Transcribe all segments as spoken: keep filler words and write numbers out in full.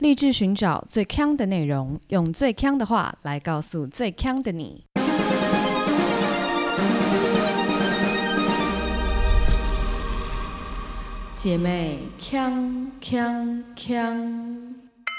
立志寻找最强的内容，用最强的话来告诉最强的你。姐妹，强强强！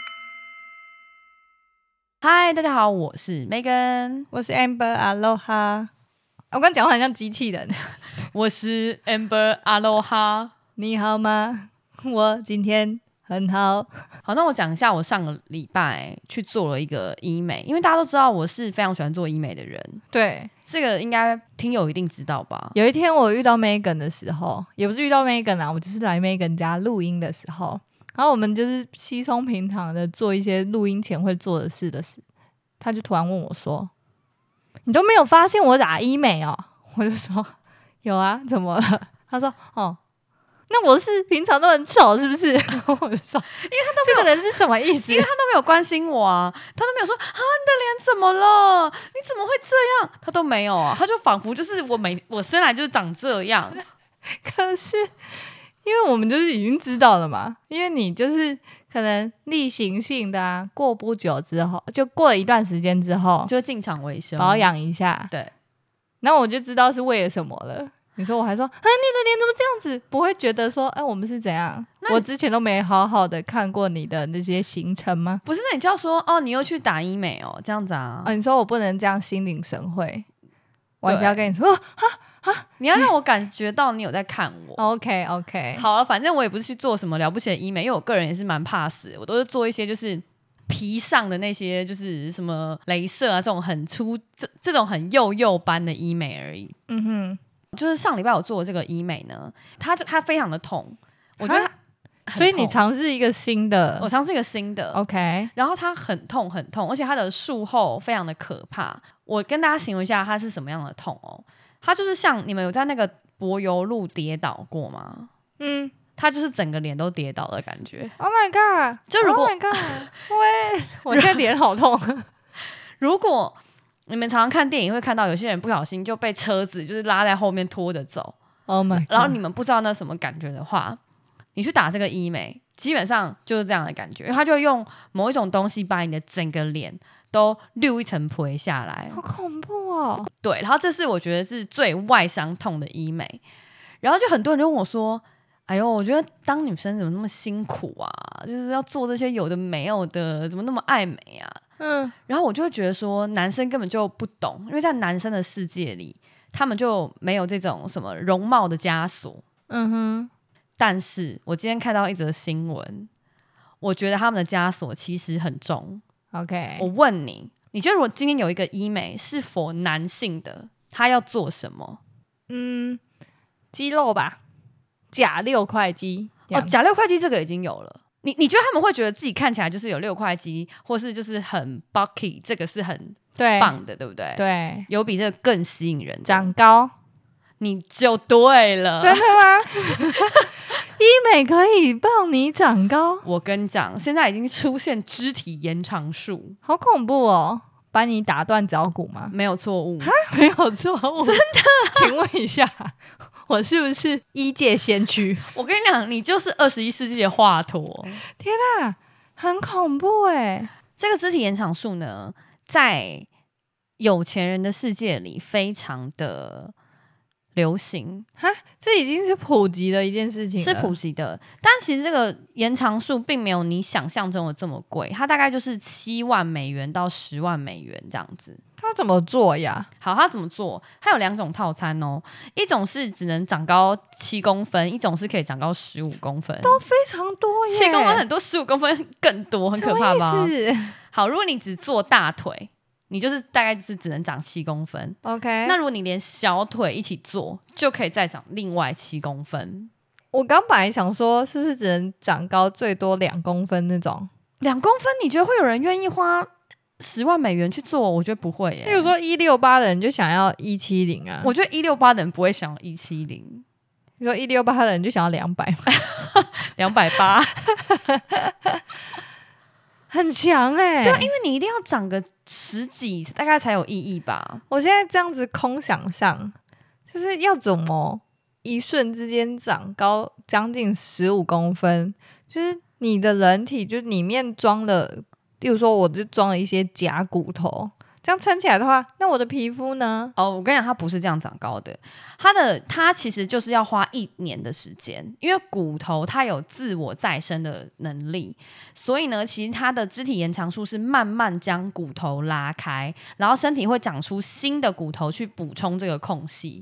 嗨，大家好，我是 Megan， 我是 Amber。Aloha， 我刚讲话很像机器人。 我是 Amber Aloha， 你好吗？我今天很好。 好，那我讲一下，我上个礼拜去做了一个医美，因为大家都知道我是非常喜欢做医美的人。 对， 这个应该听友一定知道吧？ 有一天我遇到 Megan 的时候，也不是遇到 Megan 啊，我就是来 Megan 家录音的时候，然后我们就是稀松平常的做一些录音前会做的事的事，他就突然问我说：“你都没有发现我打医美哦？”我就说：“有啊，怎么了？”他说：“哦。”那我是平常都很丑是不是？我就说，因为他都没有这个人是什么意思？ 因为他都没有关心我啊，他都没有说啊你的脸怎么了？你怎么会这样？他都没有啊，他就仿佛就是我每我生来就是长这样。 可是因为我们就是已经知道了嘛，因为你就是可能例行性的啊，过不久之后，就过了一段时间之后， 就进场维修保养一下。 对， 然后我就知道是为了什么了。你说我还说啊，你的脸怎么这样子？不会觉得说，哎、啊，我们是怎样？我之前都没好好的看过你的那些行程吗？ 不是，那你就要说哦，你又去打医美哦，这样子啊？ 啊，你说我不能这样心领神会，我还是要跟你说，啊啊， 你要让我感觉到你有在看我。 OK OK， 好了，反正我也不是去做什么了不起的医美，因为我个人也是蛮怕死的，我都是做一些就是皮上的那些，就是什么雷射啊这种很粗这这种很幼幼班的医美而已。 嗯哼。 就是上礼拜我做的这个医美呢，它它非常的痛，我觉得它很痛， 所以你尝试一个新的， 我尝试一个新的 ，OK， 然后它很痛很痛，而且它的术后非常的可怕。我跟大家形容一下它是什么样的痛哦，它就是像你们有在那个柏油路跌倒过吗？嗯，它就是整个脸都跌倒的感觉。 Oh my god！ 就如果 Oh my god！ 喂，我现在脸好痛。 如果你们常常看电影会看到有些人不小心就被车子就是拉在后面拖着走 ，Oh my god！ 然后你们不知道那什么感觉的话，你去打这个医美，基本上就是这样的感觉，因为它就会用某一种东西把你的整个脸都溜一层皮下来， 好恐怖哦。 对，然后这是我觉得是最外伤痛的医美，然后就很多人就问我说：“哎呦，我觉得当女生怎么那么辛苦啊？就是要做这些有的没有的，怎么那么爱美啊？”嗯，然后我就会觉得说，男生根本就不懂，因为在男生的世界里，他们就没有这种什么容貌的枷锁。嗯哼，但是我今天看到一则新闻，我觉得他们的枷锁其实很重。 OK， 我问你，你觉得如果今天有一个医美是否男性的，他要做什么？ 嗯，肌肉吧，假六块肌。 哦，假六块肌这个已经有了。你你觉得他们会觉得自己看起来就是有六块肌，或是就是很 bulky， 这个是很棒的， 对, 对不对？ 对， 有比这个更吸引人的。 长高， 你就对了。 真的吗？医美可以帮你长高？ 我跟你讲，现在已经出现肢体延长术， 好恐怖哦！把你打断脚骨吗？ 没有错误， 没有错误，真的？请问一下。我是不是医界先驱？ 我跟你讲，你就是二十一世纪的华佗。 天啊，很恐怖哎！ 这个肢体延长术呢，在有钱人的世界里非常的流行哈，这已经是普及的一件事情了， 是普及的。但其实这个延长术并没有你想象中的这么贵，它大概就是七万美元到十万美元这样子。 它怎么做呀？ 好，它怎么做？它有两种套餐哦，一种是只能长高七公分，一种是可以长高十五公分， 都非常多耶。 七公分很多，十五公分更多，很可怕吧？ 什么意思？ 好，如果你只做大腿，你就是大概就是只能长七公分。 OK， 那如果你连小腿一起做，就可以再长另外七公分。 我刚本来想说，是不是只能长高最多两公分那种？ 两公分，你觉得会有人愿意花十万美元去做？我觉得不会耶。 比如说一六八的人就想要一七零啊， 我觉得一六八的人不会想要一七零。 你说一六八的人就想要两百， 两百八， 很强哎、欸。 对啊，因为你一定要长个十几，大概才有意义吧。 我现在这样子空想象，就是要怎么一瞬之间长高将近十五公分，就是你的人体就里面装了，例如说我就装了一些假骨头，这样撑起来的话，那我的皮肤呢？ 哦，我跟你讲，它不是这样长高的，它的它其实就是要花一年的时间，因为骨头它有自我再生的能力，所以呢，其实它的肢体延长术是慢慢将骨头拉开，然后身体会长出新的骨头去补充这个空隙。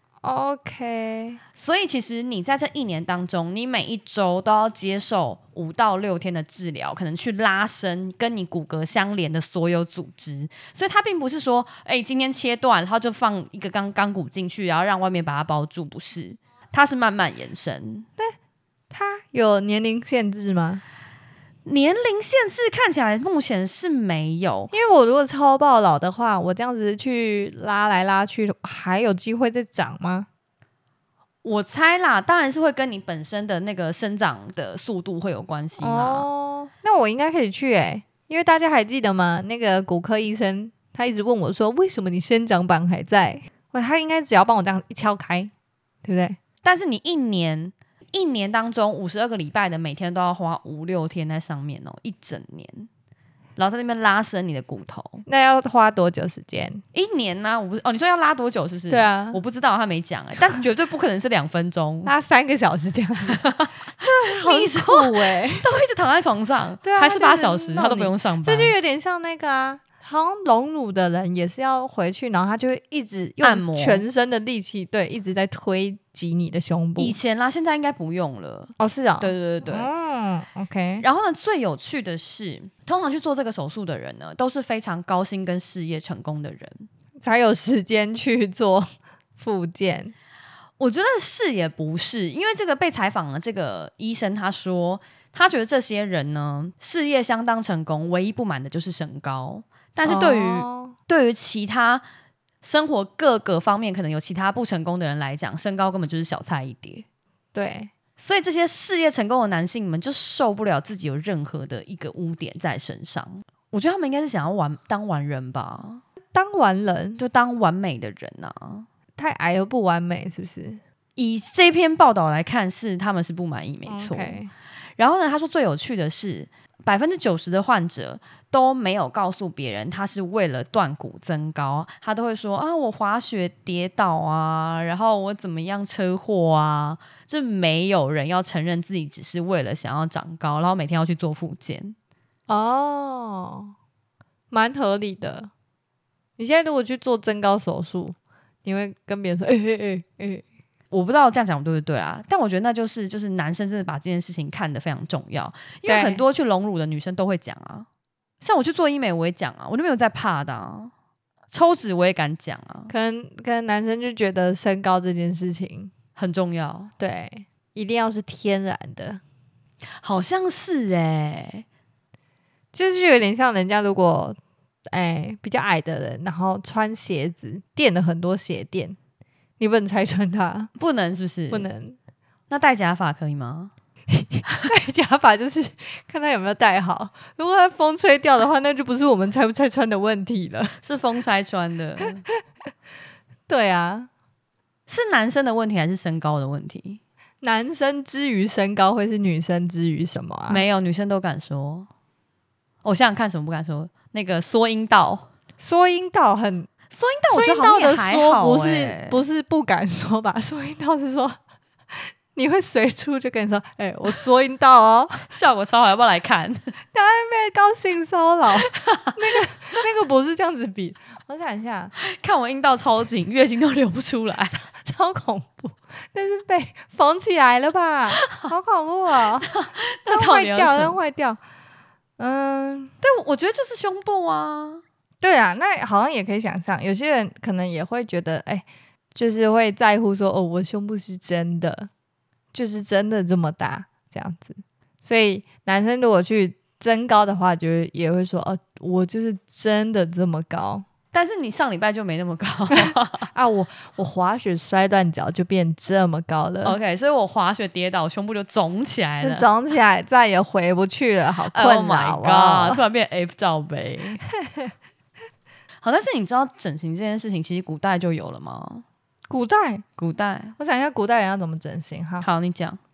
OK， 所以其实你在这一年当中，你每一周都要接受五到六天的治疗，可能去拉伸跟你骨骼相连的所有组织。所以它并不是说，哎、欸，今天切断，然后就放一个钢钢骨进去，然后让外面把它包住，不是，它是慢慢延伸。 对，它有年龄限制吗？ 年龄限制看起来目前是没有， 因为我如果超爆老的话，我这样子去拉来拉去，还有机会再长吗？ 我猜啦，当然是会跟你本身的那个生长的速度会有关系嘛。 哦，那我应该可以去诶、欸，因为大家还记得吗？那个骨科医生他一直问我说，为什么你生长板还在？他应该只要帮我这样一敲开，对不对？ 但是你一年。一年当中五十二个礼拜的每天都要花五六天在上面哦，一整年，然后在那边拉伸你的骨头， 那要花多久时间？ 一年呢、啊？我不哦，你说要拉多久是不是？ 对啊， 我不知道，他没讲哎，但绝对不可能是两分钟， 拉三个小时这样子，很酷哎、欸， 都一直躺在床上，对啊，还是八小时，他都不用上班， 这就有点像那个啊。好像隆乳的人也是要回去，然后他就会一直用全身的力气，对，一直在推挤你的胸部。 以前啦，现在应该不用了。 哦，是啊、哦， 对对对对， 嗯 ，OK。 然后呢，最有趣的是，通常去做这个手术的人呢，都是非常高薪跟事业成功的人， 才有时间去做复健。 我觉得是也不是，因为这个被采访的这个医生他说，他觉得这些人呢，事业相当成功，唯一不满的就是身高。但是对于、哦、对于其他生活各个方面可能有其他不成功的人来讲，身高根本就是小菜一碟。 对， 所以这些事业成功的男性们就受不了自己有任何的一个污点在身上。我觉得他们应该是想要完当完人吧， 当完人就当完美的人啊。 太矮又不完美，是不是？ 以这篇报道来看，是他们是不满意，没错。 Okay. 然后呢，他说最有趣的是，百分之九十的患者都没有告诉别人他是为了断骨增高，他都会说啊，我滑雪跌倒啊，然后我怎么样车祸啊，这没有人要承认自己只是为了想要长高，然后每天要去做复健。 哦，蛮合理的。你现在如果去做增高手术，你会跟别人说，哎哎哎哎。 我不知道这样讲对不对啊，但我觉得那就是就是男生真的把这件事情看得非常重要，因为很多去隆乳的女生都会讲啊，像我去做医美我也讲啊，我就没有在怕的啊，抽脂我也敢讲啊， 可能可能男生就觉得身高这件事情很重要， 对，一定要是天然的， 好像是哎、欸， 就是有点像人家如果哎比较矮的人，然后穿鞋子垫了很多鞋垫。你不能拆穿它， 不能是不是？ 不能。 那戴假发可以吗？ 戴假发就是看他有没有戴好。如果他风吹掉的话，那就不是我们拆不拆穿的问题了， 是风拆穿的。 对啊， 是男生的问题还是身高的问题？ 男生之于身高会是女生之于什么啊？ 没有，女生都敢说。我想想看，什么不敢说？那个缩阴道， 缩阴道很。 缩阴道，我觉得好像也还好、欸、 不是不是不敢说吧？缩阴道是说你会随处就跟你说，哎、欸，我缩阴道哦， 效果超好，要不要来看？ 当然被高性骚扰，那个那个不是这样子比。我想一下， 看我阴道超紧，月经都流不出来， 超恐怖。但是被缝起来了吧？好恐怖哦！那坏掉，那坏掉。嗯， 对，我觉得就是胸部啊。 对啊，那好像也可以想象，有些人可能也会觉得，哎，就是会在乎说，哦，我胸部是真的，就是真的这么大这样子。所以男生如果去增高的话，就也会说，哦，我就是真的这么高。 但是你上礼拜就没那么高啊，我我滑雪摔断脚就变这么高了。 OK， 所以我滑雪跌倒，胸部就肿起来了， 肿起来再也回不去了，好困扰、 Oh my god！ 突然变 F 罩杯。好，但是你知道整形这件事情其实古代就有了吗？ 古代， 古代， 我想一下，古代人要怎么整形哈？ 好，你讲。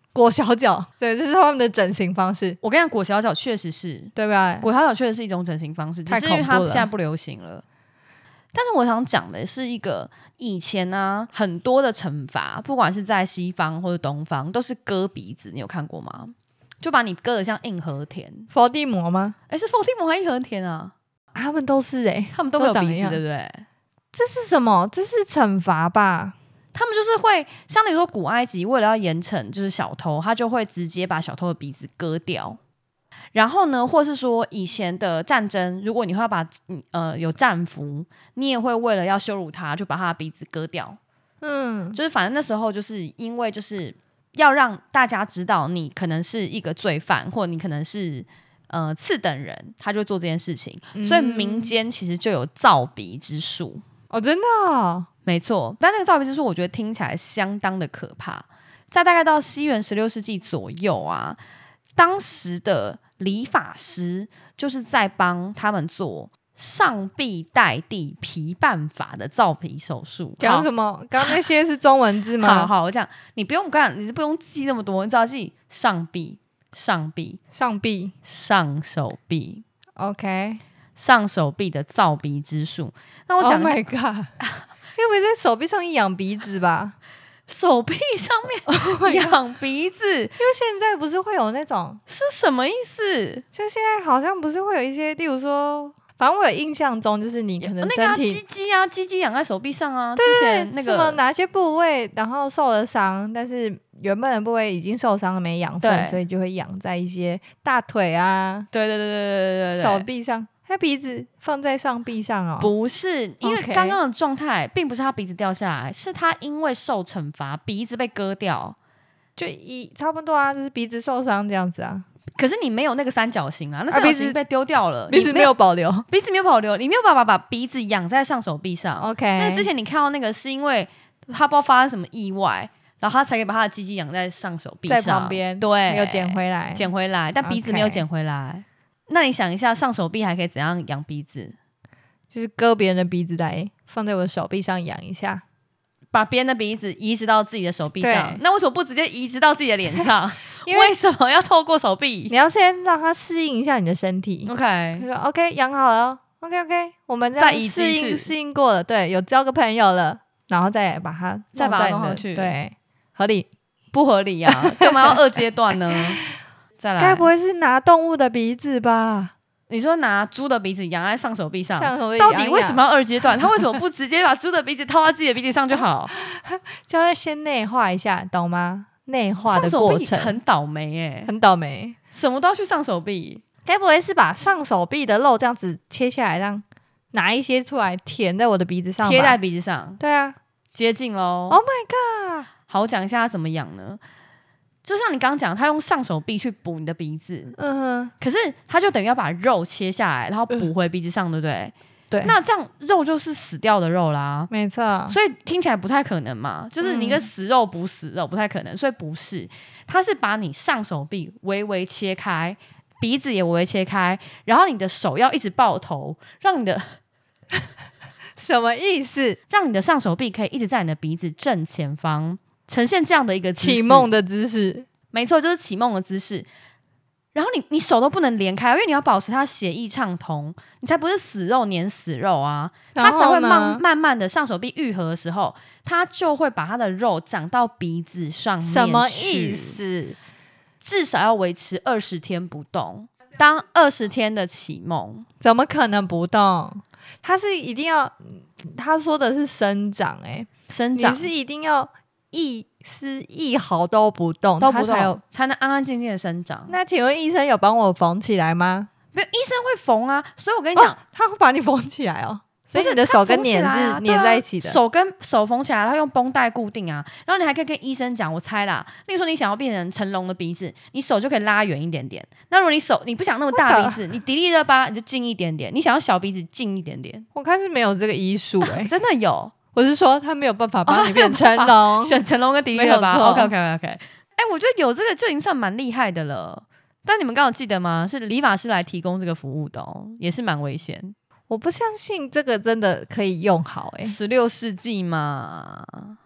裹小脚，对，这是他们的整形方式。 我跟你讲，裹小脚确实是， 对吧？ 裹小脚确实是一种整形方式，只是因为它现在不流行了。但是我想讲的是一个以前呢、啊，很多的惩罚，不管是在西方或者东方，都是割鼻子，你有看过吗？就把你割得像硬和田。 伏地魔吗？ 哎，是伏地魔还是硬和田啊？ 他们都是哎、欸， 他们都没有鼻子，对不对？ 这是什么？这是惩罚吧？ 他们就是会，像比如说古埃及为了要严惩就是小偷，他就会直接把小偷的鼻子割掉。然后呢，或是说以前的战争，如果你会要把呃有战俘，你也会为了要羞辱他，就把他的鼻子割掉。嗯，就是反正那时候就是因为就是要让大家知道你可能是一个罪犯，或你可能是呃次等人，他就做这件事情。嗯、所以民间其实就有造鼻之术。 哦，真的、哦？ 没错，但那个造鼻之术我觉得听起来相当的可怕。在大概到西元十六世纪左右啊，当时的理发师就是在帮他们做上臂带地皮瓣法的造皮手术。 讲什么？刚刚那些是中文字吗？ 好好，我讲，你不用干，你是不用记那么多，你只要记上臂、上臂、 上臂、 上手臂。 OK， 上手臂的造鼻之术。那我讲 ，Oh my god， 该不会在手臂上养鼻子吧？ 手臂上面养鼻子，因为现在不是会有那种是什么意思？ 就现在好像不是会有一些，例如说，反正我有印象中，就是你可能身体那个鸡鸡啊，鸡鸡养在手臂上啊。 对， 之前那个什么哪些部位，然后受了伤，但是原本的部位已经受伤了，没养分，所以就会养在一些大腿啊， 对对对对对对对手臂上。他鼻子放在上臂上哦， 不是，因为刚刚的状态并不是他鼻子掉下来，是他因为受惩罚鼻子被割掉， 就一差不多啊，就是鼻子受伤这样子啊。 可是你没有那个三角形啊，那三角形被丢掉了， 啊、鼻子没有保留， 鼻子没有保留，你没有办法把鼻子养在上手臂上。 OK， 那之前你看到那个是因为他不知道发生什么意外，然后他才可以把他的鸡鸡养在上手臂上， 在旁边， 对， 没有捡回来， 捡回来，但鼻子没有捡回来。Okay，那你想一下，上手臂还可以怎样养鼻子？ 就是割别人的鼻子来放在我的手臂上养一下， 把别人的鼻子移植到自己的手臂上。那为什么不直接移植到自己的脸上？ 因为为什么要透过手臂？ 你要先让它适应一下你的身体。 OK， 说 OK 养好了 ，OK OK， 我们再适应适应过了，对，有交个朋友了，然后再把它再把它弄上去， 对，合理不合理啊？干嘛要二阶段呢？再来， 该不会是拿动物的鼻子吧？ 你说拿猪的鼻子养在上手臂上， 上手臂到底为什么要二阶段？他为什么不直接把猪的鼻子套在自己的鼻子上就好？ 就要先内化一下，懂吗？内化的过程很倒霉耶、欸， 很倒霉， 什么都要去上手臂。 该不会是把上手臂的肉这样子切下来，让拿一些出来填在我的鼻子上， 贴在鼻子上？ 对啊， 接近咯。 Oh my god！ 好，我讲一下他怎么养呢？就像你刚刚讲，他用上手臂去补你的鼻子，嗯哼，可是他就等于要把肉切下来，然后补回鼻子上，对不对？ 对， 那这样肉就是死掉的肉啦， 没错。 所以听起来不太可能嘛，就是你跟死肉补死肉不太可能，所以不是，他是把你上手臂微微切开，鼻子也微微切开，然后你的手要一直抱头，让你的什么意思？ 让你的上手臂可以一直在你的鼻子正前方。呈现这样的一个起梦的姿势， 没错，就是起梦的姿势。然后你你手都不能连开，因为你要保持它血液畅通，你才不是死肉粘死肉啊。它才会慢慢慢的上手臂愈合的时候，它就会把它的肉长到鼻子上面去。 什么意思？ 至少要维持二十天不动。当二十天的起梦， 怎么可能不动？它是一定要，他说的是生长、欸，哎， 生长你是一定要。一丝一毫都不动， 都不动才有才能安安静静的生长。 那请问医生有帮我缝起来吗？ 没有，医生会缝啊。所以我跟你讲、 哦，他会把你缝起来哦。所以你的手跟脸是粘在一起的， 啊、手跟手缝起来，然后用绷带固定啊。然后你还可以跟医生讲，我猜啦，例如说你想要变成成龙的鼻子，你手就可以拉远一点点。那如果你手你不想那么大鼻子，你迪丽热巴你就近一点点。你想要小鼻子近一点点。 我看是没有这个医术哎、欸， 真的有。 我是说，他没有办法帮你变成龙、哦， 选成龙跟迪丽热巴。OK OK OK。哎、欸，我觉得有这个就已经算蛮厉害的了。但你们刚刚记得吗？是理发师来提供这个服务的哦，也是蛮危险。 我不相信这个真的可以用好哎、欸。 十六世纪嘛，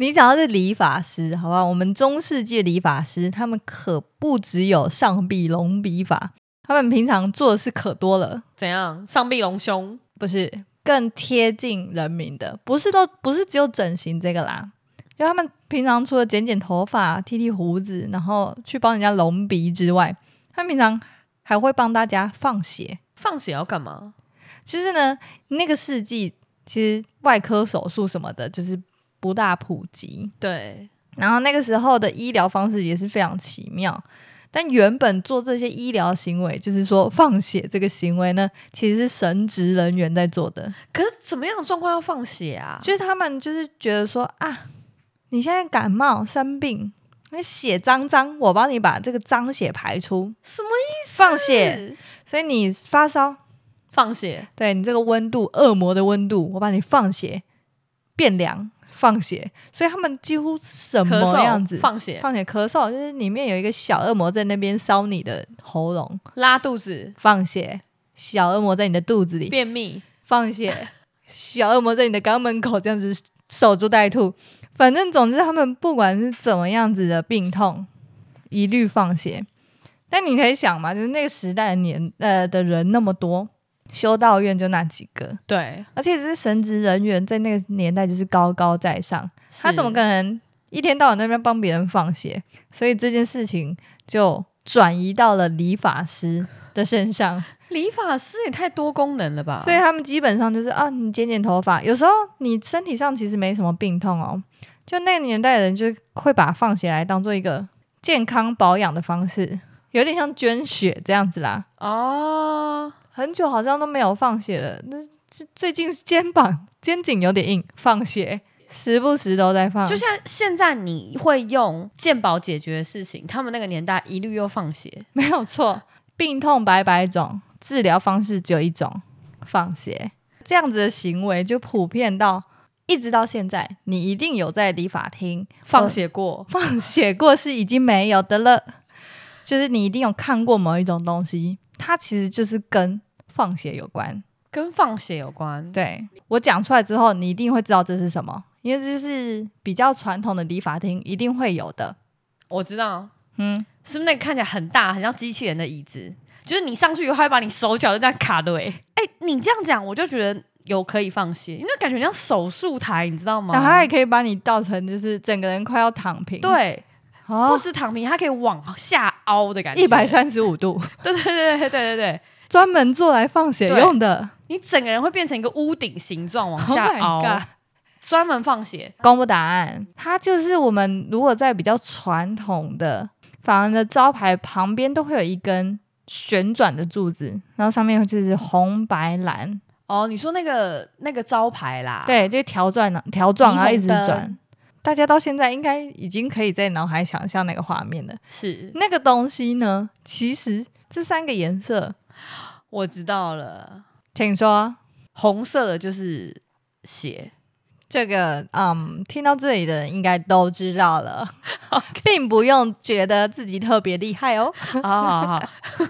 你讲到是理发师，好不好？我们中世纪理发师，他们可不只有上臂隆鼻法，他们平常做的事可多了。 怎样？上臂隆胸？ 不是，更贴近人民的，不是都不是只有整形这个啦。就他们平常除了剪剪头发、剃剃胡子，然后去帮人家隆鼻之外，他们平常还会帮大家放血。 放血要干嘛？ 就是呢，那个世纪其实外科手术什么的，就是不大普及。 对， 然后那个时候的医疗方式也是非常奇妙。但原本做这些医疗行为，就是说放血这个行为呢，其实是神职人员在做的。 可是怎么样的状况要放血啊？ 就是他们就是觉得说啊，你现在感冒生病，那血脏脏，我帮你把这个脏血排出。 什么意思？ 放血，所以你发烧放血， 对你这个温度，恶魔的温度，我帮你放血变凉。放血，所以他们几乎什么样子放血， 放血咳嗽，就是里面有一个小恶魔在那边烧你的喉咙， 拉肚子放血，小恶魔在你的肚子里便秘放血，小恶魔在你的肛门口这样子守株待兔。反正总之他们不管是怎么样子的病痛一律放血。但你可以想嘛，就是那个时代的年呃的人那么多，修道院就那几个， 对， 而且只是神职人员，在那个年代就是高高在上，他怎么可能一天到晚在那边帮别人放血？所以这件事情就转移到了理发师的身上。 理发师也太多功能了吧？ 所以他们基本上就是啊，你剪剪头发，有时候你身体上其实没什么病痛哦，就那个年代的人就会把放血来当做一个健康保养的方式，有点像捐血这样子啦。 哦。 很久好像都没有放血了，那最近肩膀肩颈有点硬，放血时不时都在放。 就像现在你会用健保解决的事情，他们那个年代一律又放血， 没有错。病痛百百种，治疗方式只有一种，放血。这样子的行为就普遍到一直到现在，你一定有在理发厅放血过， 放血过是已经没有的了。就是你一定有看过某一种东西，它其实就是跟放血有关， 跟放血有关。 对，我讲出来之后，你一定会知道这是什么，因为这就是比较传统的理发厅一定会有的。 我知道， 嗯， 是不是那个看起来很大，很像机器人的椅子？就是你上去以后，它会把你手脚就这样卡的。哎、欸，你这样讲，我就觉得有可以放血，因为感觉像手术台，你知道吗？ 然后它也可以把你倒成就是整个人快要躺平。 对。 哦、 不止躺平，它可以往下凹的感觉， 一百三十五度。 对对对对对对对， 专门做来放血用的。 你整个人会变成一个屋顶形状往下凹， oh 专门放血。 公布答案，它就是我们如果在比较传统的法人的招牌旁边都会有一根旋转的柱子，然后上面就是红白蓝。 哦，你说那个那个招牌啦？ 对，就条状条状，然后一直霓虹转。大家到现在应该已经可以在脑海想象那个画面了。 是那个东西呢，其实这三个颜色我知道了， 请说。 红色的就是血。 这个嗯，听到这里的人应该都知道了并不用觉得自己特别厉害哦。 好好好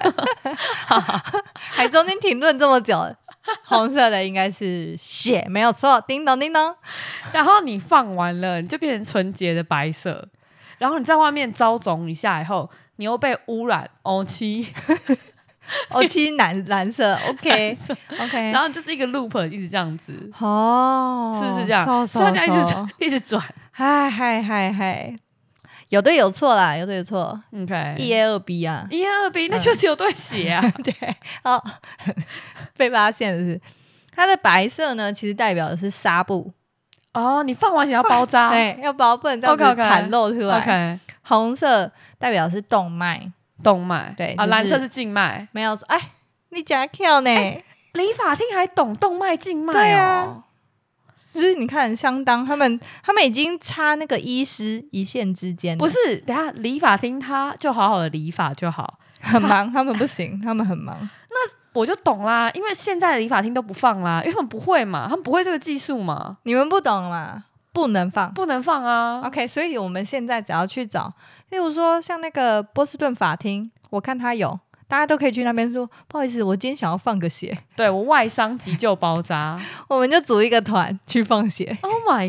还中间停顿这么久，红色的应该是血，没有错，叮咚叮咚。 然后你放完了，你就变成纯洁的白色。然后你在外面遭肿一下以后，你又被污染欧漆， 欧漆蓝蓝色 ，OK OK， 然后就是一个 loop 一直这样子， 哦， 是不是这样？ 嗖所以它一直嗖一直转， 嗨嗨嗨嗨，有对有错啦，有对有错 ，OK， 一 A 二 B 啊， 一 A 二 B， 那就只有对血啊， 对，哦，被发现的是它的白色呢，其实代表的是纱布。 哦，你放完血要包扎， 对，要包，不能这样子 OK，OK 袒露出来。 OK， 红色代表是动脉， 动脉， 对， 啊， 就是蓝色是静脉。 没有错。哎，你假跳呢？ 理发厅还懂动脉静脉对哦啊，就是你看，相当他们他们已经差那个医师一线之间了， 不是？等一下理发厅他就好好的理发就好， 很忙，他们不行，他们很忙。 我就懂啦，因为现在的理发厅都不放啦，因为他们不会嘛，他们不会这个技术嘛， 你们不懂嘛？不能放， 不能放啊。 OK， 所以我们现在只要去找，例如说像那个波士顿法庭，我看他有， 大家都可以去那边说不好意思我今天想要放个血， 对，我外伤急救包扎我们就组一个团去放血。 Oh my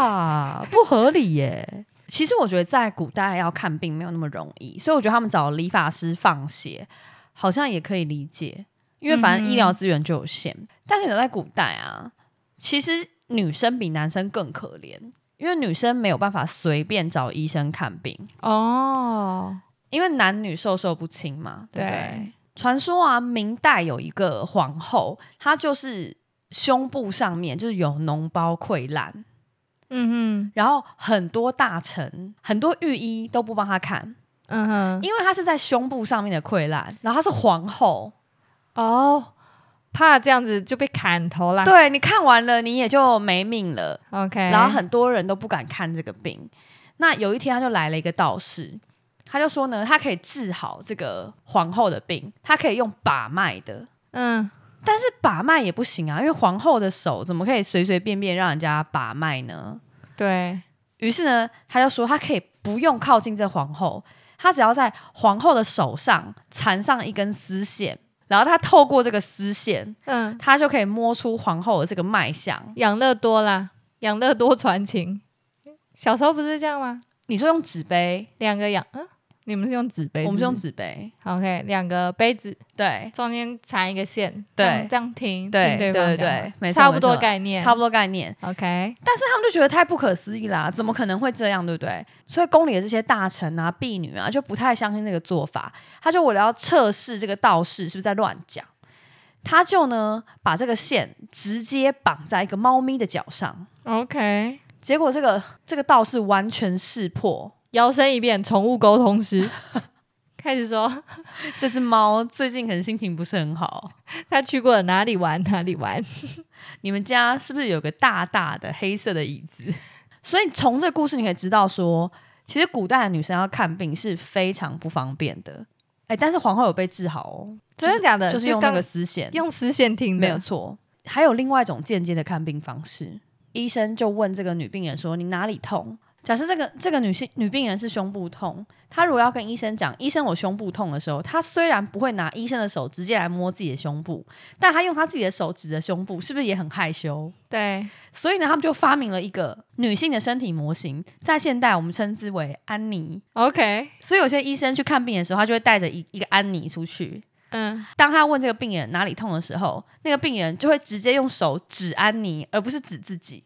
god 不合理耶。其实我觉得在古代要看病没有那么容易，所以我觉得他们找理发师放血好像也可以理解，因为反正医疗资源就有限、嗯、但是你在古代啊，其实女生比男生更可怜，因为女生没有办法随便找医生看病哦， 因为男女授受不亲嘛，对不对？ 对， 传说啊，明代有一个皇后，她就是胸部上面就是有脓包溃烂，嗯哼，然后很多大臣、很多御医都不帮她看，嗯哼，因为她是在胸部上面的溃烂，然后她是皇后， 哦，怕这样子就被砍头啦。 对，你看完了你也就没命了 OK， 然后很多人都不敢看这个病。那有一天他就来了一个道士，他就说呢，他可以治好这个皇后的病，他可以用把脉的，嗯，但是把脉也不行啊，因为皇后的手怎么可以随随便便让人家把脉呢？ 对， 于是呢，他就说他可以不用靠近这皇后，他只要在皇后的手上缠上一根丝线，然后他透过这个丝线，嗯，他就可以摸出皇后的这个脉象。 养乐多啦，养乐多传情，小时候不是这样吗？ 你说用纸杯， 两个养，嗯，你们是用纸杯是不是？ 我们是用纸杯。 OK， 两个杯子， 对， 中间缠一个线， 对， 这样听， 对对对对对， 差不多概念， 差不多概念。 OK， 但是他们就觉得太不可思议啦，怎么可能会这样，对不对？所以宫里的这些大臣啊、婢女啊，就不太相信这个做法。他就为了要测试这个道士是不是在乱讲，他就呢把这个线直接绑在一个猫咪的脚上。 OK。 结果这个这个道士完全识破， 摇身一变宠物沟通师开始说这只猫最近可能心情不是很好， 他去过了哪里玩哪里玩你们家是不是有个大大的黑色的椅子？所以从这个故事你可以知道说，其实古代的女生要看病是非常不方便的。哎，但是皇后有被治好哦， 真的假的？ 就是用那个丝线， 用丝线听的， 没有错。还有另外一种间接的看病方式，医生就问这个女病人说：“你哪里痛？”假设这个这个女性女病人是胸部痛，她如果要跟医生讲：“医生，我胸部痛”的时候，她虽然不会拿医生的手直接来摸自己的胸部，但她用她自己的手指着胸部，是不是也很害羞？ 对， 所以呢，他们就发明了一个女性的身体模型，在现代我们称之为安妮。 OK， 所以有些医生去看病的时候，他就会带着一一个安妮出去。嗯，当他问这个病人哪里痛的时候，那个病人就会直接用手指安妮，而不是指自己。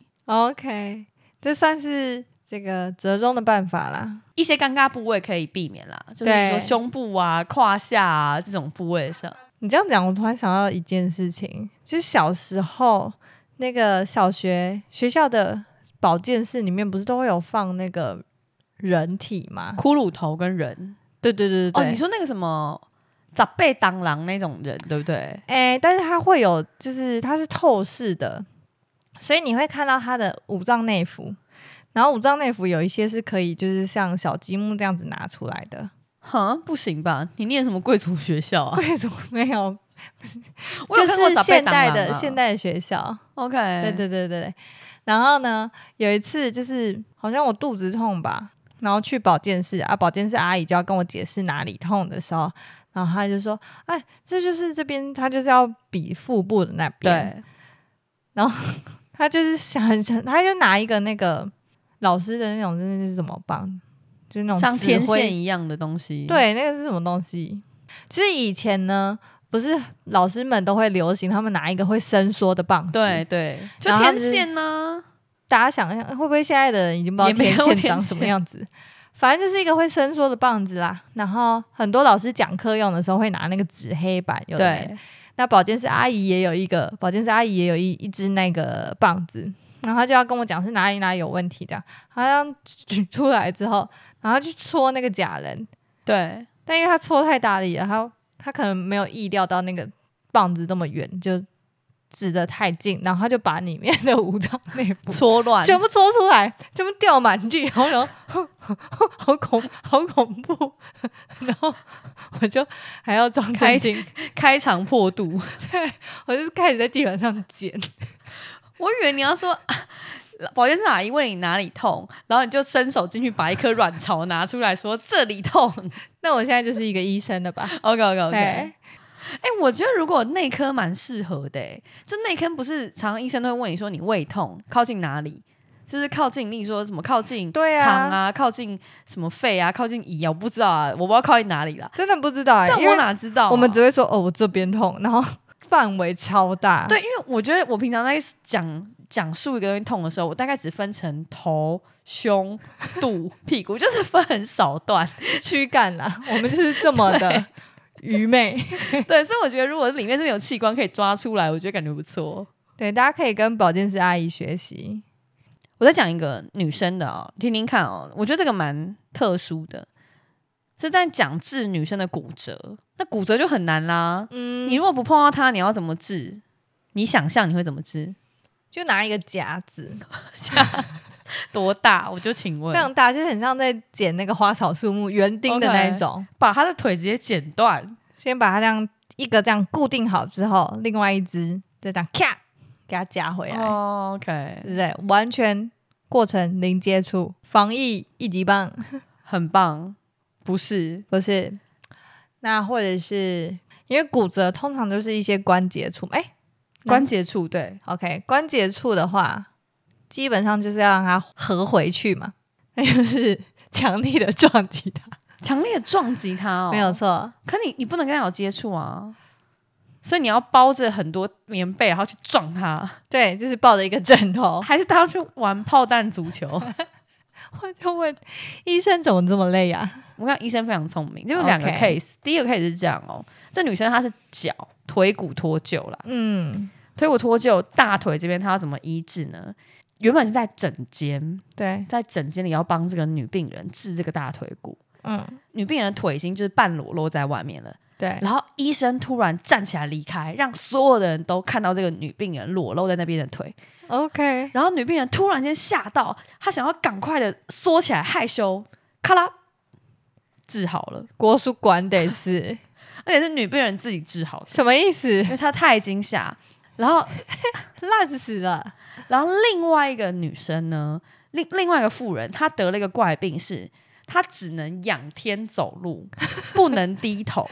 OK， 这算是这个折中的办法啦。 一些尴尬部位可以避免啦，就是你说胸部啊、胯下啊这种部位上。 你这样讲，我突然想到一件事情，就是小时候那个小学学校的保健室里面，不是都会有放那个人体吗？ 骷髅头跟人。 对对对对。 哦，你说那个什么？长辈当狼那种人，对不对？ 哎、欸，但是它会有，就是它是透视的，所以你会看到它的五脏内腑，然后五脏内腑有一些是可以，就是像小积木这样子拿出来的。 哈，不行吧？你念什么贵族学校啊？ 贵族没有， 我有看过就是现代长辈当狼啊的现代的学校。 OK， 对对对对对。然后呢，有一次就是好像我肚子痛吧，然后去保健室啊，保健室阿姨就要跟我解释哪里痛的时候。然后他就说：“哎，这就是这边，他就是要比腹部的那边。”对。然后他就是想想，他就拿一个那个老师的那种，真的是什么棒，就是那种像天线一样的东西。 对，那个是什么东西？其实以前呢，不是老师们都会流行，他们拿一个会伸缩的棒子。 对对，就天线呢、啊。 大家想想，会不会现在的人已经不知道天线长什么样子？反正就是一个会伸缩的棒子啦，然后很多老师讲课用的时候会拿那个纸黑板，有的没。那保健室阿姨也有一个，保健室阿姨也有一一支那个棒子，然后他就要跟我讲是哪里哪里有问题，这样好像举出来之后，然后去戳那个假人， 对， 但因为他戳太大力了，他他可能没有意料到那个棒子这么远，就指得太近，然后他就把里面的五脏内腑戳乱， 全部戳出来，全部掉满地，然后然后好恐好恐怖，然后我就还要装镇定， 开肠破肚， 对，我就开始在地板上捡。 我以为你要说保健室阿姨问你哪里痛，然后你就伸手进去把一颗卵巢拿出来说这里痛。 那我现在就是一个医生了吧 OK OK OK。 哎哎、我觉得如果内科蛮适合的、欸，就内科不是常常医生都会问你说你胃痛靠近哪里，就是靠近，例如说什么靠近对啊肠啊，靠近什么肺啊，靠近胰啊，我不知道啊，我不知道靠近哪里啦。 真的不知道哎、 但我因为哪知道啊、 我们只会说哦，我这边痛，然后范围超大。 对，因为我觉得我平常在讲讲述一个东西痛的时候，我大概只分成头、胸、肚、屁股，就是分很少段。 躯干啦，我们就是这么的愚昧。 对，所以我觉得如果里面真的有器官可以抓出来，我觉得感觉不错。 对，大家可以跟保健师阿姨学习。 我再讲一个女生的哦，听听看哦，我觉得这个蛮特殊的，是在讲治女生的骨折。那骨折就很难啦，嗯，你如果不碰到它，你要怎么治？你想象你会怎么治？ 就拿一个夹子， 多大？我就请问， 非常大，就很像在剪那个花草树木园丁的那一种。 把她的腿直接剪断， 先把它这样一个这样固定好之后，另外一只再这样咔给它夹回来。 哦 OK， 对不对？完全过程零接触，防疫一级棒。 很棒。不是， 不是，那或者是因为骨折通常都是一些关节处，哎， 关节处对 OK， 关节处的话，基本上就是要让它合回去嘛，那就是强力的撞击它， 强烈的撞击它哦， 没有错。 可你你不能跟它有接触啊，所以你要包着很多棉被，然后去撞它， 对，就是抱着一个枕头。 还是带它去玩炮弹足球？ 我就问医生怎么这么累啊？ 我看医生非常聪明，就有两个 OK case，、第一个 case 是这样哦，这女生她是脚腿骨脱臼啦， 嗯， 腿骨脱臼，大腿这边她要怎么医治呢？原本是在诊间， 对， 在诊间里要帮这个女病人治这个大腿骨， 嗯， 女病人的腿已经就是半裸露在外面了。 对， 然后医生突然站起来离开，让所有的人都看到这个女病人裸露在那边的腿。 OK， 然后女病人突然间吓到，她想要赶快的缩起来，害羞，咔啦，治好了， 国术馆得是而且是女病人自己治好的， 什么意思？ 因为她太惊吓。然后， 烂死了。 然后另外一个女生呢，另另外一个妇人，她得了一个怪病是，她只能仰天走路，不能低头。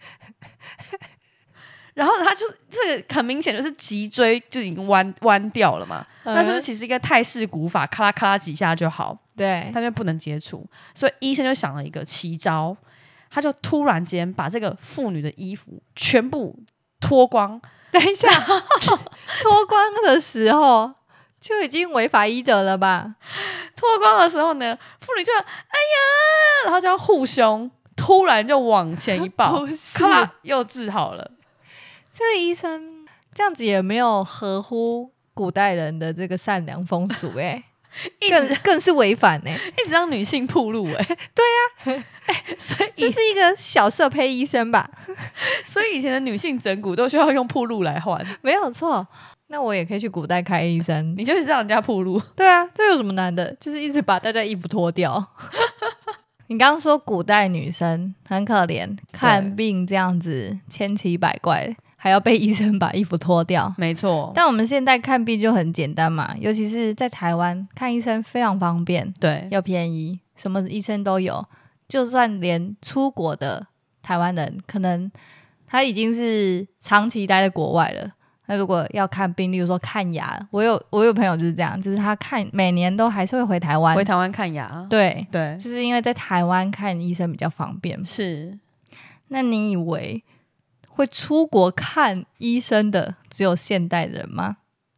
然后她就是这个很明显就是脊椎就已经弯弯掉了嘛， 嗯那是不是其实一个泰式古法，咔啦咔啦几下就好？ 对， 但就不能接触，所以医生就想了一个奇招，他就突然间把这个妇女的衣服全部脱光。 等一下，脱光的时候就已经违法医德了吧？ 脱光的时候呢，妇女就哎呀，然后就要护胸，突然就往前一抱，咔啦又治好了。 这个医生这样子也没有合乎古代人的这个善良风俗哎、欸，更更是违反哎、欸， 一直让女性暴露哎、欸， 对呀、啊，欸、 所以这是一个小色胚医生吧？ 所以以前的女性整骨都需要用暴露来换， 没有错。那我也可以去古代开医生， 你就是让人家暴露。 对啊，这有什么难的？就是一直把大家衣服脱掉。你刚刚说古代女生很可怜，看病这样子千奇百怪，还要被医生把衣服脱掉。 没错， 但我们现在看病就很简单嘛，尤其是在台湾看医生非常方便， 对， 又便宜，什么医生都有。就算连出国的台湾人，可能他已经是长期待在国外了，那如果要看病，例如说看牙，我有我有朋友就是这样，就是他看每年都还是会回台湾， 回台湾看牙。 对对， 就是因为在台湾看医生比较方便。 是。 那你以为会出国看医生的只有现代人吗？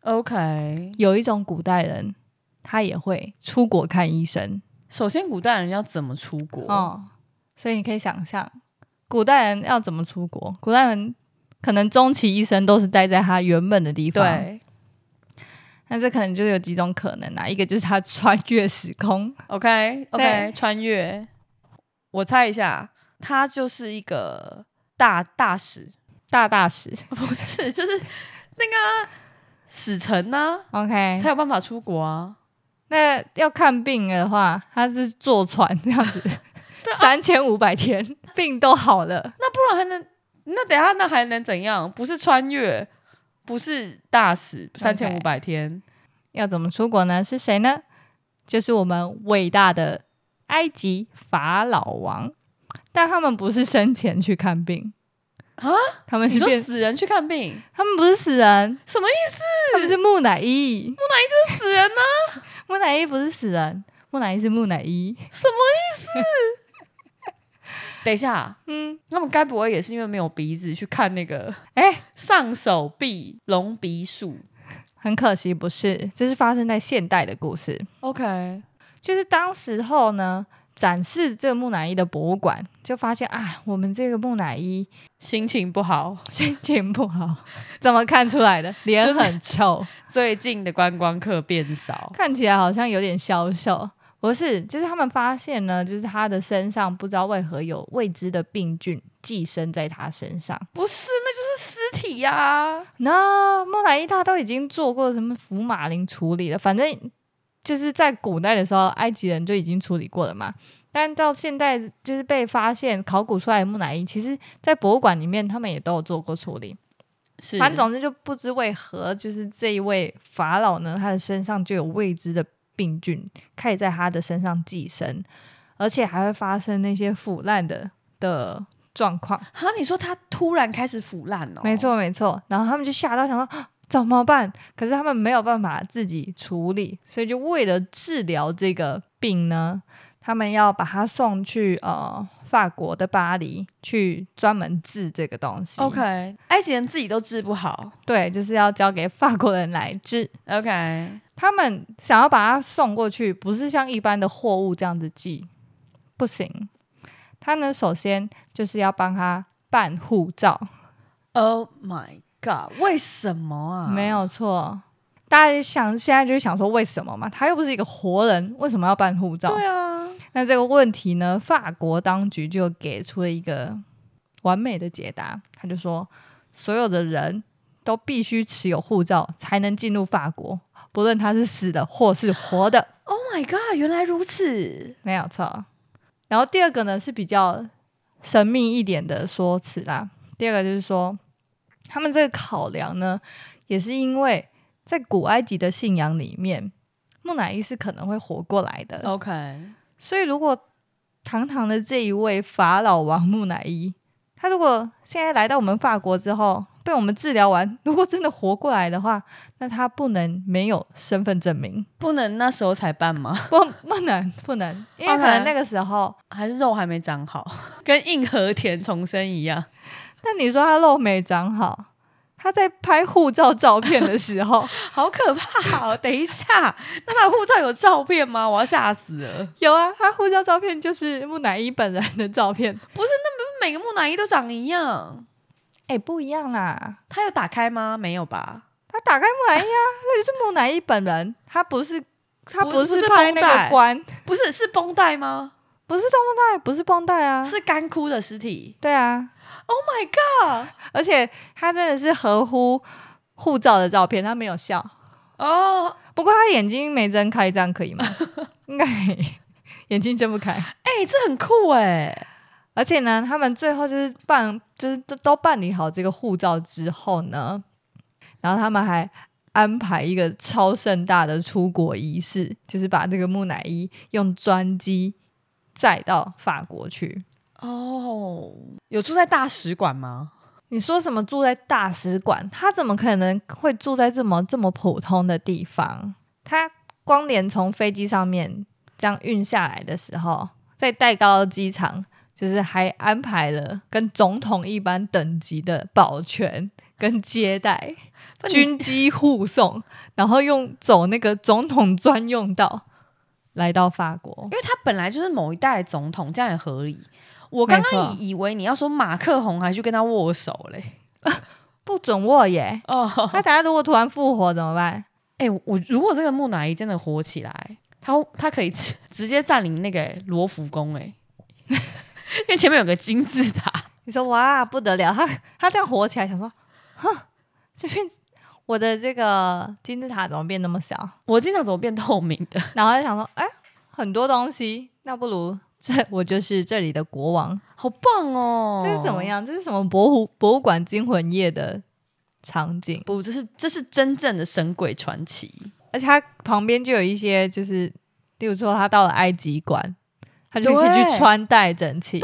OK， 有一种古代人他也会出国看医生。 首先古代人要怎么出国？ 哦，所以你可以想象古代人要怎么出国。古代人可能终其一生都是待在他原本的地方。 对， 那这可能就有几种可能啊，一个就是他穿越时空。 OK OK， 穿越。我猜一下，他就是一个大大使， 大大使不是，就是那个使臣呢、啊、 OK， 才有办法出国啊。 那要看病的话，他是坐船这样子，三千五百天病都好了， 那不然还能？那等一下那还能怎样？不是穿越，不是大使，三千五百天， 要怎么出国呢？是谁呢？就是我们伟大的埃及法老王。 但他们不是生前去看病啊， 他们是你说变死人去看病， 他们不是死人， 什么意思？ 他们是木乃伊。 木乃伊就是死人呢、 木乃伊不是死人，木乃伊是木乃伊。 什么意思？等一下， 嗯， 他们该不会也是因为没有鼻子去看那个哎、 上手臂隆鼻术很可惜不是，这是发生在现代的故事。 ？OK， 就是当时候呢，展示这个木乃伊的博物馆就发现啊，我们这个木乃伊心情不好， 心情不好，怎么看出来的？脸很臭， 最近的观光客变少。 看起来好像有点消瘦。不是，就是他们发现呢，就是他的身上不知道为何有未知的病菌寄生在他身上。 不是，那就是尸体呀、啊。 那木乃伊他都已经做过什么福马林处理了，反正就是在古代的时候，埃及人就已经处理过了嘛。但到现在就是被发现考古出来的木乃伊，其实在博物馆里面他们也都有做过处理。 是， 反正总之就不知为何，就是这一位法老呢，他的身上就有未知的病菌开始在他的身上寄生，而且还会发生那些腐烂的的状况。 哈，你说他突然开始腐烂哦？ 没错没错，然后他们就吓到想说怎么办？可是他们没有办法自己处理，所以就为了治疗这个病呢，他们要把它送去呃法国的巴黎去专门治这个东西。 OK， 埃及人自己都治不好。 对，就是要交给法国人来治。 OK， 他们想要把它送过去，不是像一般的货物这样子寄，不行。他呢，首先就是要帮他办护照。 Oh my God， 为什么啊？ 没有错。大家想现在就是想说为什么嘛？他又不是一个活人，为什么要办护照？ 对啊， 那这个问题呢，法国当局就给出了一个完美的解答。他就说，所有的人都必须持有护照才能进入法国，不论他是死的或是活的。 Oh my God， 原来如此。 没有错。然后第二个呢是比较神秘一点的说辞啦。第二个就是说，他们这个考量呢，也是因为在古埃及的信仰里面，木乃伊是可能会活过来的。 OK， 所以如果堂堂的这一位法老王木乃伊，他如果现在来到我们法国之后被我们治疗完，如果真的活过来的话，那他不能没有身份证明。 不能那时候才办吗？ 不不能不能，因为 OK 可能那个时候还是肉还没长好，跟硬和田重生一样。 但你说他肉没长好，他在拍护照照片的时候好可怕哦！等一下，那他的护照有照片吗？我要吓死了。 有啊，他护照照片就是木乃伊本人的照片。 不是，那每个木乃伊都长一样。 哎、不一样啦， 他有打开吗？没有吧？ 他打开木乃伊啊，那就是木乃伊本人，他不是他不不不是拍那绷带个关， 不是，是绷带吗？ 不是绷带，不是绷带啊， 是干枯的尸体。 对啊， Oh my god！ 而且他真的是合乎护照的照片，他没有笑哦， 不过他眼睛没睁开，这样可以吗？应该眼睛睁不开。 哎、这很酷哎。 而且呢，他们最后就是办，就是都都办理好这个护照之后呢，然后他们还安排一个超盛大的出国仪式，就是把这个木乃伊用专机载到法国去。 哦，有住在大使馆吗？ 你说什么住在大使馆？他怎么可能会住在这么这么普通的地方？他光连从飞机上面这样运下来的时候，在戴高机场。就是还安排了跟总统一般等级的保全跟接待，军机护送，然后用走那个总统专用道来到法国。 因为他本来就是某一代总统，这样也合理。我刚刚以为你要说马克宏还去跟他握手嘞， 不准握耶！ 哦， 他等下如果突然复活怎么办？ 哎、欸，我如果这个木乃伊真的活起来，他他可以直接占领那个罗浮宫哎。因为前面有个金字塔， 你说哇不得了，他他这样活起来，想说，哼，这边我的这个金字塔怎么变那么小？ 我金字塔怎么变透明的？ 然后就想说，哎，很多东西，那不如这我就是这里的国王， 好棒哦！ 这是怎么样？这是什么博物博物馆惊魂夜的场景？ 不，这是这是真正的神鬼传奇， 而且它旁边就有一些，就是例如说他到了埃及馆。他就可以去穿戴整齐， 对，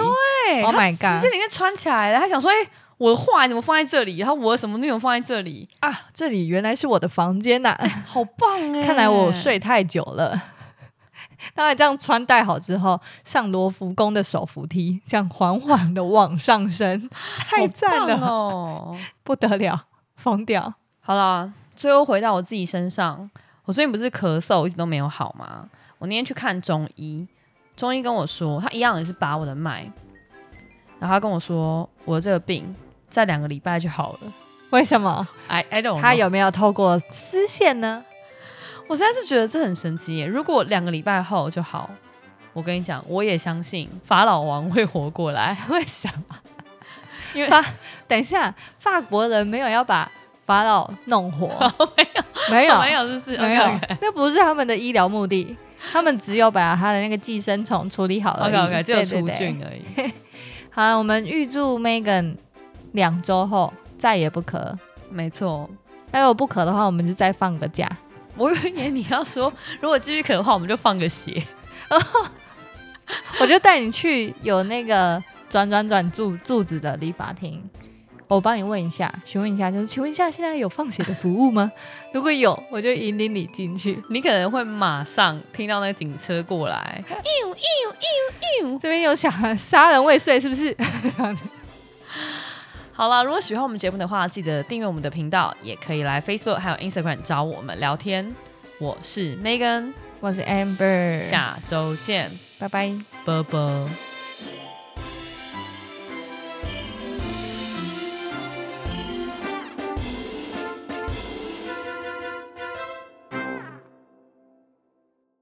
对 ，Oh my 他 god， 直接里面穿起来了。他想说，哎、欸，我的画你怎么放在这里？然后我的什么内容放在这里啊，这里原来是我的房间呐、啊， 好棒哎！ 看来我睡太久了。当然这样穿戴好之后，上罗浮宫的手扶梯，这样缓缓的往上升，太赞了哦， 不得了，疯掉。 好啦，最后回到我自己身上，我最近不是咳嗽一直都没有好吗？我那天去看中医，中医跟我说，他一样也是把我的脉，然后他跟我说，我这个病在两个礼拜就好了。 为什么 ？I I don't know， 他有没有透过丝线呢？ 我实在是觉得这很神奇耶！如果两个礼拜后就好，我跟你讲，我也相信法老王会活过来。 为什么？ 因为法等一下，法国人没有要把法老弄活， 没有没有， 没有，就是没有 okay, okay 那不是他们的医疗目的，他们只有把他的那个寄生虫处理好了。 OK OK，只有除对对对菌而已。 好，我们预祝 Megan 两周后再也不咳。 没错， 那如果不咳的话，我们就再放个假。 我以为你要说，如果继续咳的话，我们就放个血。 我就带你去有那个转转转柱柱子的理发厅，我帮你问一下，询问一下，就是请问一下，现在有放血的服务吗？如果有，我就引领你进去。 你可能会马上听到那个警车过来，呦呦呦呦， 这边有想杀人未遂，是不是？这样子。 好了，如果喜欢我们节目的话，记得订阅我们的频道，也可以来 Facebook 还有 Instagram 找我们聊天。我是 Megan， 我是 Amber， 下周见， 拜拜。 啵啵。